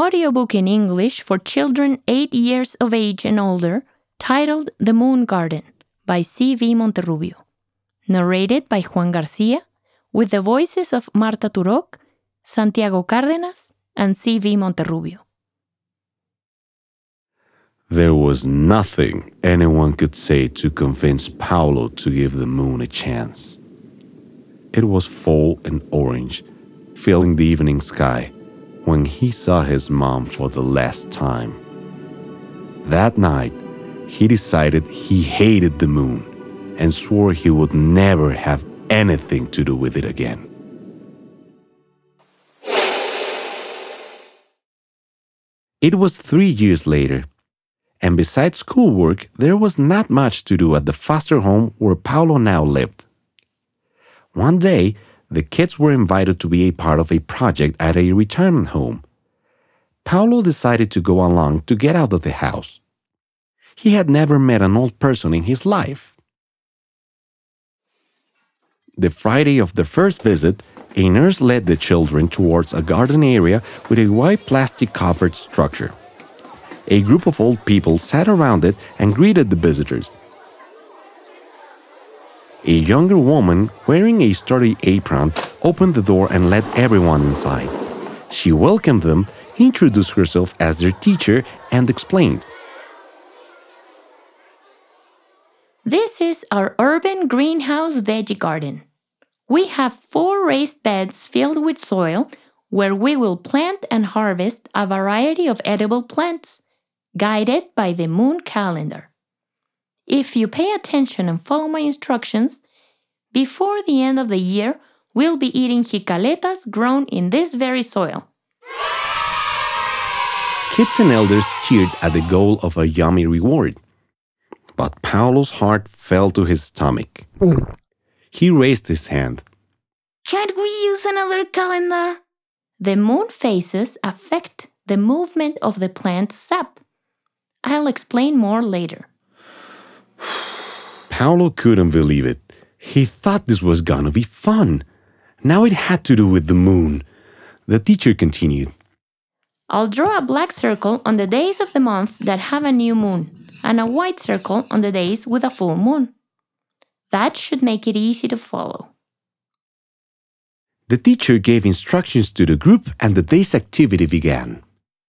audiobook in English for children 8 years of age and older titled The Moon Garden by C.V. Monterrubio. Narrated by Juan Garcia with the voices of Marta Turok, Santiago Cárdenas, and C.V. Monterrubio. There was nothing anyone could say to convince Paulo to give the moon a chance. It was fall and orange, filling the evening sky, when he saw his mom for the last time. That night, he decided he hated the moon and swore he would never have anything to do with it again. It was 3 years later, and besides schoolwork, there was not much to do at the foster home where Paulo now lived. One day, the kids were invited to be a part of a project at a retirement home. Paulo decided to go along to get out of the house. He had never met an old person in his life. The Friday of the first visit, a nurse led the children towards a garden area with a white plastic-covered structure. A group of old people sat around it and greeted the visitors. A younger woman, wearing a sturdy apron, opened the door and let everyone inside. She welcomed them, introduced herself as their teacher, and explained, This is our urban greenhouse veggie garden. We have 4 raised beds filled with soil where we will plant and harvest a variety of edible plants, guided by the moon calendar. If you pay attention and follow my instructions, before the end of the year, we'll be eating jicaletas grown in this very soil. Kids and elders cheered at the goal of a yummy reward. But Paulo's heart fell to his stomach. He raised his hand. Can't we use another calendar? The moon phases affect the movement of the plant's sap. I'll explain more later. Paulo couldn't believe it. He thought this was gonna be fun. Now it had to do with the moon. The teacher continued. I'll draw a black circle on the days of the month that have a new moon, and a white circle on the days with a full moon. That should make it easy to follow. The teacher gave instructions to the group and the day's activity began.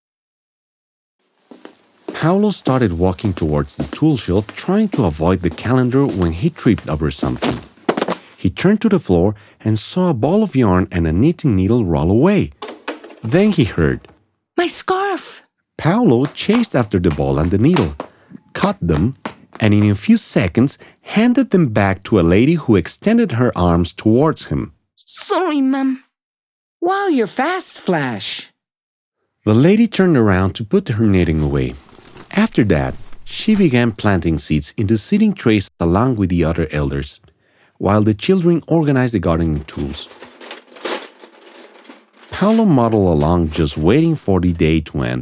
Paulo started walking towards the tool shelf, trying to avoid the calendar when he tripped over something. He turned to the floor and saw a ball of yarn and a knitting needle roll away. Then he heard, My scarf! Paulo chased after the ball and the needle, caught them, and in a few seconds handed them back to a lady who extended her arms towards him. Sorry, ma'am. Wow, you're fast, Flash. The lady turned around to put her knitting away. After that, she began planting seeds in the seeding trays along with the other elders, while the children organized the gardening tools. Paulo muddled along, just waiting for the day to end.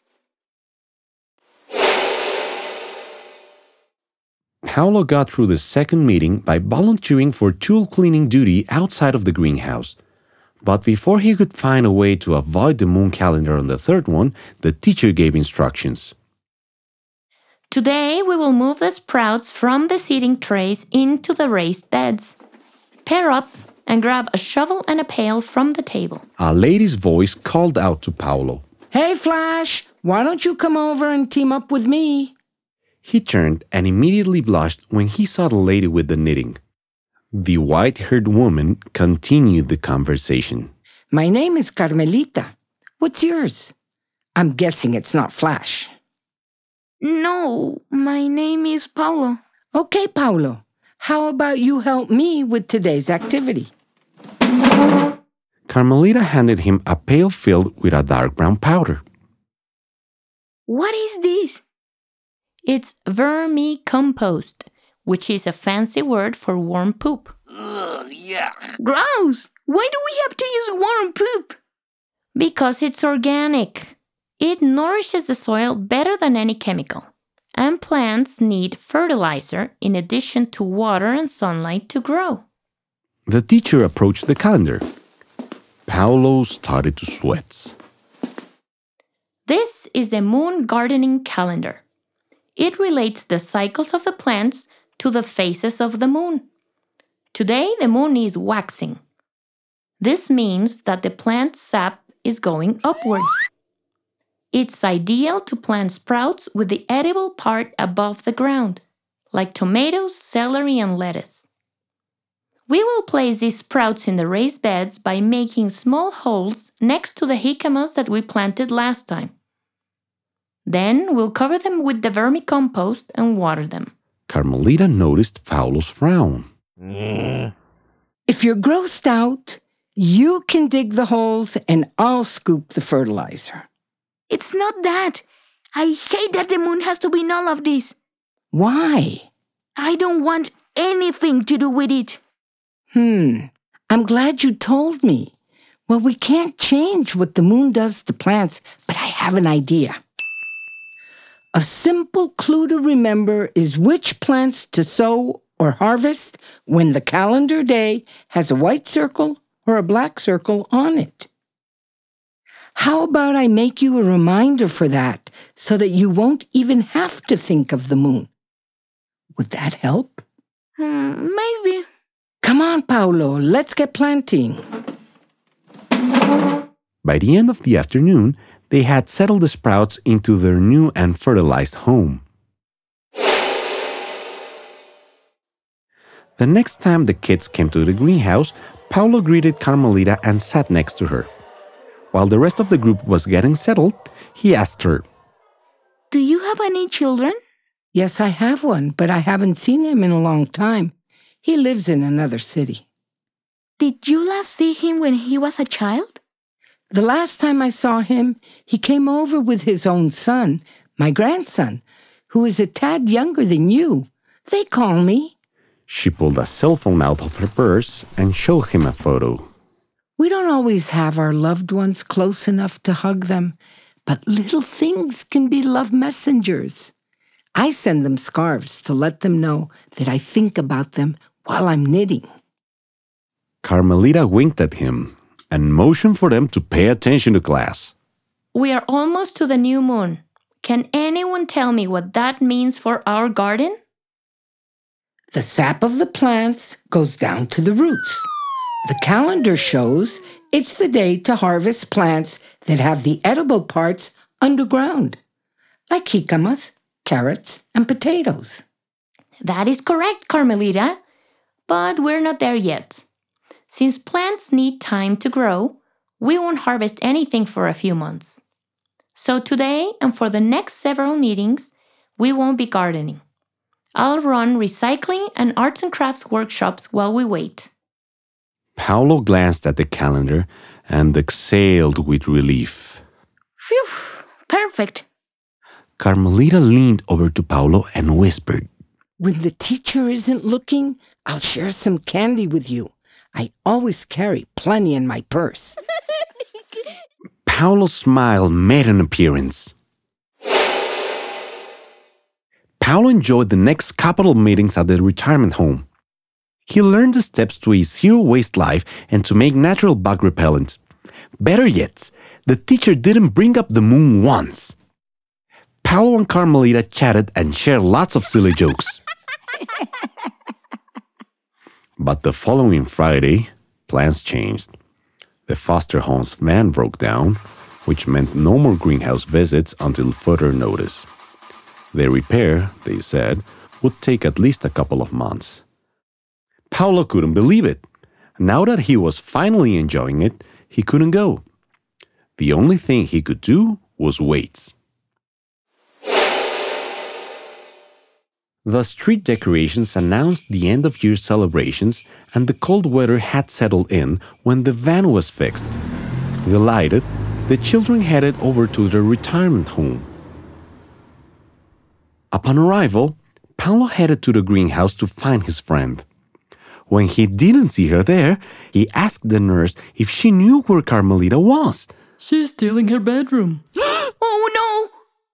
Paulo got through the second meeting by volunteering for tool cleaning duty outside of the greenhouse. But before he could find a way to avoid the moon calendar on the third one, the teacher gave instructions. Today, we will move the sprouts from the seeding trays into the raised beds. Pair up and grab a shovel and a pail from the table. A lady's voice called out to Paulo. Hey, Flash, why don't you come over and team up with me? He turned and immediately blushed when he saw the lady with the knitting. The white-haired woman continued the conversation. My name is Carmelita. What's yours? I'm guessing it's not Flash. No, my name is Paulo. Okay, Paulo. How about you help me with today's activity? Carmelita handed him a pail filled with a dark brown powder. What is this? It's vermicompost, which is a fancy word for worm poop. Ugh, yeah. Gross! Why do we have to use worm poop? Because it's organic. It nourishes the soil better than any chemical. And plants need fertilizer in addition to water and sunlight to grow. The teacher approached the calendar. Paulo started to sweat. This is the moon gardening calendar. It relates the cycles of the plants to the phases of the moon. Today, the moon is waxing. This means that the plant's sap is going upwards. It's ideal to plant sprouts with the edible part above the ground, like tomatoes, celery, and lettuce. We will place these sprouts in the raised beds by making small holes next to the jicamas that we planted last time. Then we'll cover them with the vermicompost and water them. Carmelita noticed Paulo's frown. If you're grossed out, you can dig the holes and I'll scoop the fertilizer. It's not that. I hate that the moon has to be in all of this. Why? I don't want anything to do with it. I'm glad you told me. Well, we can't change what the moon does to plants, but I have an idea. A simple clue to remember is which plants to sow or harvest when the calendar day has a white circle or a black circle on it. How about I make you a reminder for that so that you won't even have to think of the moon? Would that help? Maybe. Come on, Paulo, let's get planting. By the end of the afternoon, they had settled the sprouts into their new and fertilized home. The next time the kids came to the greenhouse, Paulo greeted Carmelita and sat next to her. While the rest of the group was getting settled, he asked her, Do you have any children? Yes, I have one, but I haven't seen him in a long time. He lives in another city. Did you last see him when he was a child? The last time I saw him, he came over with his own son, my grandson, who is a tad younger than you. They call me. She pulled a cell phone out of her purse and showed him a photo. We don't always have our loved ones close enough to hug them, but little things can be love messengers. I send them scarves to let them know that I think about them while I'm knitting. Carmelita winked at him and motioned for them to pay attention to class. We are almost to the new moon. Can anyone tell me what that means for our garden? The sap of the plants goes down to the roots. The calendar shows it's the day to harvest plants that have the edible parts underground, like jicamas, carrots, and potatoes. That is correct, Carmelita. But we're not there yet. Since plants need time to grow, we won't harvest anything for a few months. So today and for the next several meetings, we won't be gardening. I'll run recycling and arts and crafts workshops while we wait. Paulo glanced at the calendar and exhaled with relief. Phew, perfect. Carmelita leaned over to Paulo and whispered, When the teacher isn't looking, I'll share some candy with you. I always carry plenty in my purse. Paulo's smile made an appearance. Paulo enjoyed the next couple of meetings at the retirement home. He learned the steps to a zero-waste life and to make natural bug repellent. Better yet, the teacher didn't bring up the moon once. Paulo and Carmelita chatted and shared lots of silly jokes. But the following Friday, plans changed. The foster home's van broke down, which meant no more greenhouse visits until further notice. Their repair, they said, would take at least a couple of months. Paulo couldn't believe it. Now that he was finally enjoying it, he couldn't go. The only thing he could do was wait. The street decorations announced the end-of-year celebrations, and the cold weather had settled in when the van was fixed. Delighted, the children headed over to their retirement home. Upon arrival, Paulo headed to the greenhouse to find his friend. When he didn't see her there, he asked the nurse if she knew where Carmelita was. She's still in her bedroom. Oh no!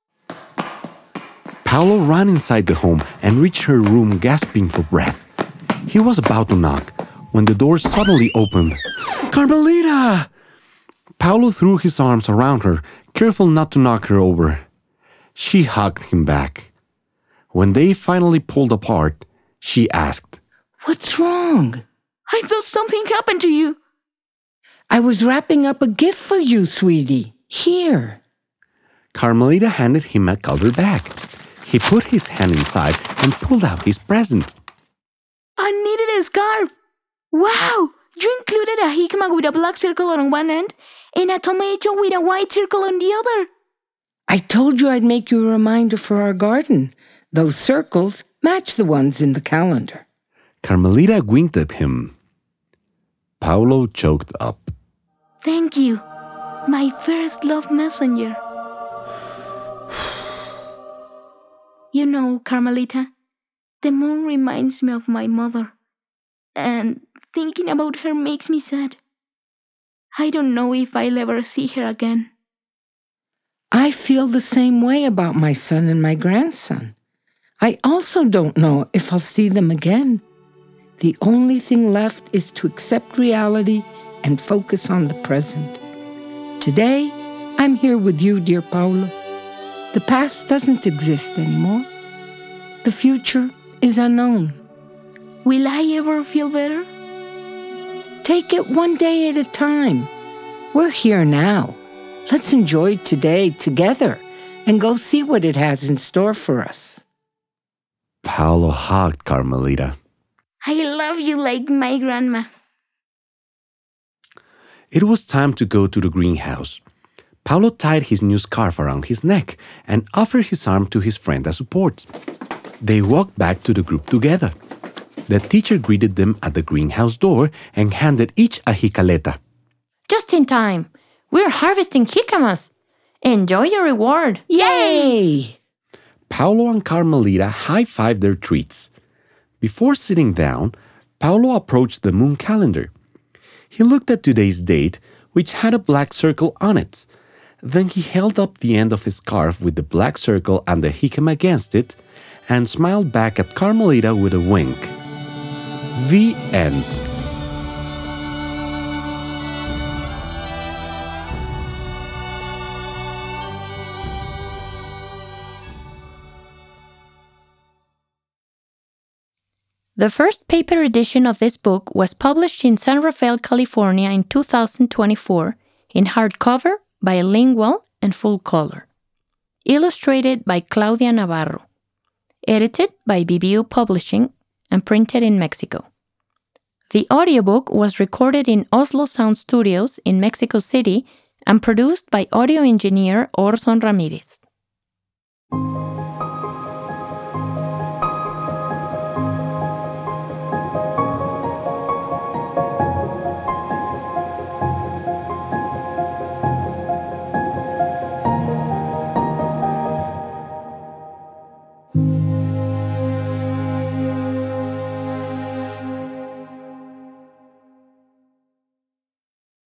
Paulo ran inside the home and reached her room gasping for breath. He was about to knock when the door suddenly opened. Carmelita! Paulo threw his arms around her, careful not to knock her over. She hugged him back. When they finally pulled apart, she asked, What's wrong? I thought something happened to you. I was wrapping up a gift for you, sweetie. Here. Carmelita handed him a colored bag. He put his hand inside and pulled out his present. I needed a scarf. Wow! You included a jicama with a black circle on one end and a tomato with a white circle on the other. I told you I'd make you a reminder for our garden. Those circles match the ones in the calendar. Carmelita winked at him. Paulo choked up. Thank you, my first love messenger. You know, Carmelita, the moon reminds me of my mother, and thinking about her makes me sad. I don't know if I'll ever see her again. I feel the same way about my son and my grandson. I also don't know if I'll see them again. The only thing left is to accept reality and focus on the present. Today, I'm here with you, dear Paulo. The past doesn't exist anymore. The future is unknown. Will I ever feel better? Take it one day at a time. We're here now. Let's enjoy today together and go see what it has in store for us. Paulo hugged Carmelita. I love you like my grandma. It was time to go to the greenhouse. Paulo tied his new scarf around his neck and offered his arm to his friend as support. They walked back to the group together. The teacher greeted them at the greenhouse door and handed each a jicaleta. Just in time. We're harvesting jicamas. Enjoy your reward. Yay! Paulo and Carmelita high-fived their treats. Before sitting down, Paulo approached the moon calendar. He looked at today's date, which had a black circle on it. Then he held up the end of his scarf with the black circle and the jicama against it and smiled back at Carmelita with a wink. The end. The first paper edition of this book was published in San Rafael, California in 2024 in hardcover, bilingual, and full color. Illustrated by Claudia Navarro. Edited by BBU Publishing and printed in Mexico. The audiobook was recorded in Oslo Sound Studios in Mexico City and produced by audio engineer Orson Ramirez.